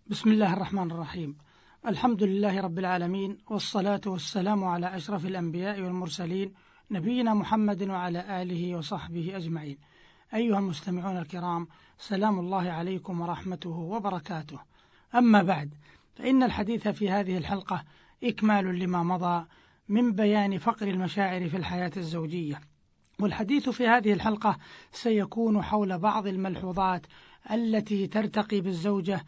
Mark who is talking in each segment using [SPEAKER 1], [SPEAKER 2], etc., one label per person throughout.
[SPEAKER 1] بسم الله الرحمن الرحيم. الحمد لله رب العالمين، والصلاة والسلام على أشرف الأنبياء والمرسلين، نبينا محمد وعلى آله وصحبه أجمعين. أيها المستمعون الكرام، سلام الله عليكم ورحمته وبركاته. أما بعد، فإن الحديث في هذه الحلقة إكمال لما مضى من بيان فقر المشاعر في الحياة الزوجية، والحديث في هذه الحلقة سيكون حول بعض الملحوظات التي ترتقي بالزوجة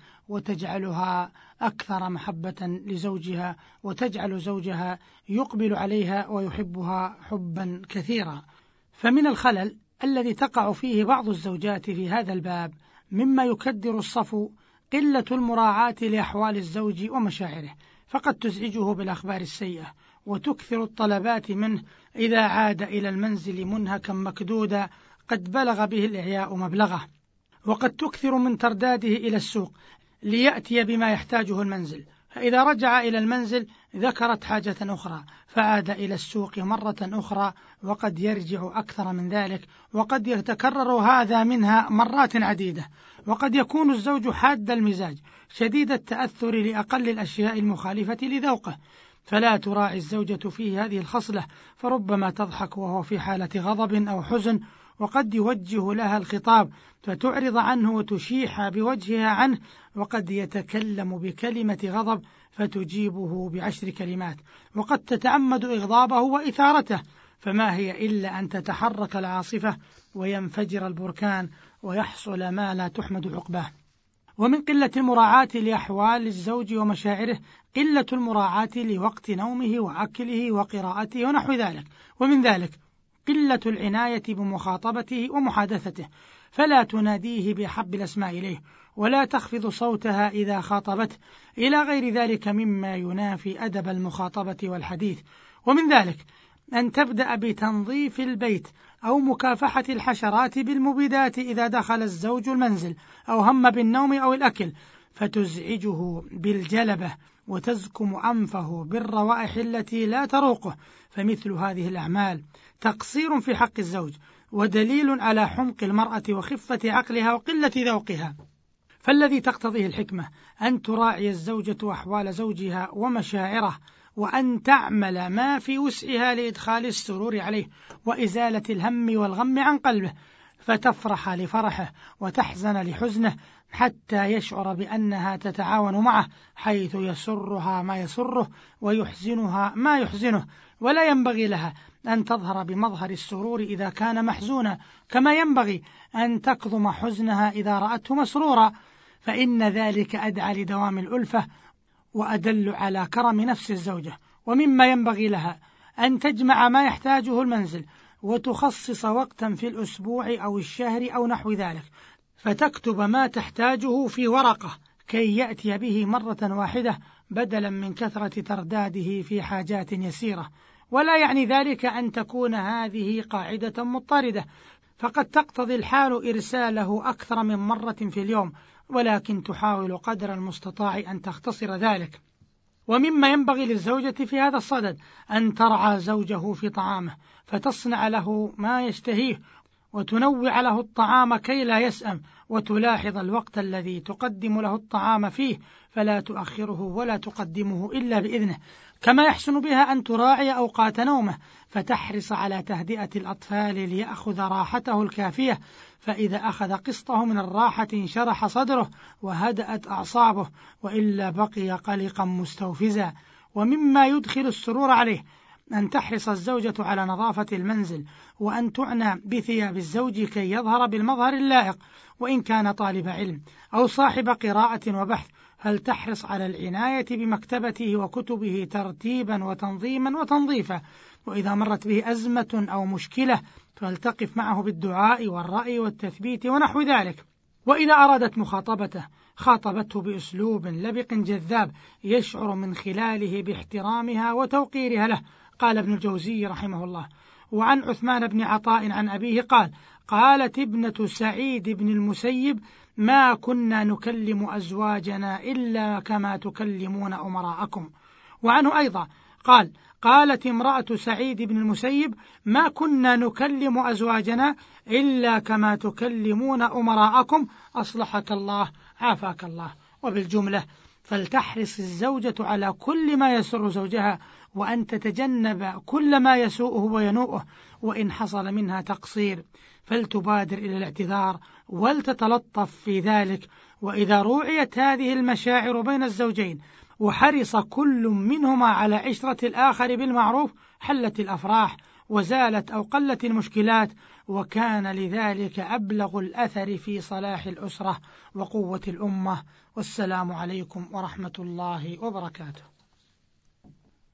[SPEAKER 1] وتجعلها أكثر محبة لزوجها، وتجعل زوجها يقبل عليها ويحبها حبا كثيرا. فمن الخلل الذي تقع فيه بعض الزوجات في هذا الباب مما يكدر الصفو قلة المراعاة لأحوال الزوج ومشاعره، فقد تزعجه بالأخبار السيئة وتكثر الطلبات منه إذا عاد إلى المنزل منهكا مكدودا قد بلغ به الإعياء مبلغه، وقد تكثر من ترداده إلى السوق ليأتي بما يحتاجه المنزل، فإذا رجع إلى المنزل ذكرت حاجة أخرى فعاد إلى السوق مرة أخرى، وقد يرجع أكثر من ذلك، وقد يتكرر هذا منها مرات عديدة. وقد يكون الزوج حاد المزاج شديد التأثر لأقل الأشياء المخالفة لذوقه، فلا تراعي الزوجة فيه هذه الخصلة، فربما تضحك وهو في حالة غضب أو حزن، وقد يوجه لها الخطاب فتعرض عنه وتشيح بوجهها عنه، وقد يتكلم بكلمة غضب فتجيبه ب10 كلمات، وقد تتعمد إغضابه وإثارته، فما هي إلا أن تتحرك العاصفة وينفجر البركان ويحصل ما لا تحمد عقباه. ومن قلة المراعاة لأحوال الزوج ومشاعره قلة المراعاة لوقت نومه وأكله وقراءته ونحو ذلك. ومن ذلك قلة العناية بمخاطبته ومحادثته، فلا تناديه بأحب الأسماء إليه، ولا تخفض صوتها إذا خاطبته، إلى غير ذلك مما ينافي أدب المخاطبة والحديث. ومن ذلك أن تبدأ بتنظيف البيت أو مكافحة الحشرات بالمبيدات إذا دخل الزوج المنزل أو هم بالنوم أو الأكل، فتزعجه بالجلبة وتزكم أنفه بالروائح التي لا تروقه، فمثل هذه الأعمال تقصير في حق الزوج، ودليل على حمق المرأة وخفة عقلها وقلة ذوقها. فالذي تقتضيه الحكمة أن تراعي الزوجة أحوال زوجها ومشاعره، وأن تعمل ما في وسعها لإدخال السرور عليه وإزالة الهم والغم عن قلبه، فتفرح لفرحه وتحزن لحزنه، حتى يشعر بأنها تتعاون معه، حيث يسرها ما يسره ويحزنها ما يحزنه. ولا ينبغي لها أن تظهر بمظهر السرور إذا كان محزونا، كما ينبغي أن تكظم حزنها إذا رأته مسرورا، فإن ذلك أدعى لدوام الألفة وأدل على كرم نفس الزوجة. ومما ينبغي لها أن تجمع ما يحتاجه المنزل وتخصص وقتا في الأسبوع أو الشهر أو نحو ذلك، فتكتب ما تحتاجه في ورقة كي يأتي به مرة واحدة بدلا من كثرة ترداده في حاجات يسيرة. ولا يعني ذلك أن تكون هذه قاعدة مضطردة، فقد تقتضي الحال إرساله أكثر من مرة في اليوم، ولكن تحاول قدر المستطاع أن تختصر ذلك. ومما ينبغي للزوجة في هذا الصدد أن ترعى زوجه في طعامه، فتصنع له ما يشتهيه وتنوع له الطعام كي لا يسأم، وتلاحظ الوقت الذي تقدم له الطعام فيه، فلا تؤخره ولا تقدمه إلا بإذنه. كما يحسن بها أن تراعي أوقات نومه، فتحرص على تهدئة الأطفال ليأخذ راحته الكافية، فإذا أخذ قسطه من الراحة انشرح صدره وهدأت أعصابه، وإلا بقي قلقا مستوفزا. ومما يدخل السرور عليه أن تحرص الزوجة على نظافة المنزل، وأن تعنى بثياب الزوج كي يظهر بالمظهر اللائق، وإن كان طالب علم أو صاحب قراءة وبحث فلتحرص على العناية بمكتبته وكتبه ترتيبا وتنظيما وتنظيفا، وإذا مرت به أزمة أو مشكلة فلتقف معه بالدعاء والرأي والتثبيت ونحو ذلك. وإذا أرادت مخاطبته خاطبته بأسلوب لبق جذاب يشعر من خلاله باحترامها وتوقيرها له. قال ابن الجوزي رحمه الله: وعن عثمان بن عطاء عن أبيه قال: قالت ابنة سعيد بن المسيب: ما كنا نكلم أزواجنا إلا كما تكلمون أمراءكم. وعنه أيضا قال: قالت امرأة سعيد بن المسيب: ما كنا نكلم أزواجنا إلا كما تكلمون أمراءكم، أصلحك الله عافاك الله. وبالجملة فلتحرص الزوجة على كل ما يسر زوجها، وأن تتجنب كل ما يسوءه وينوءه، وإن حصل منها تقصير فلتبادر إلى الاعتذار ولتتلطف في ذلك. وإذا روعيت هذه المشاعر بين الزوجين وحرص كل منهما على عشرة الآخر بالمعروف حلت الأفراح وزالت أو قلت المشكلات، وكان لذلك أبلغ الأثر في صلاح الأسرة وقوة الأمة. والسلام عليكم ورحمة الله وبركاته.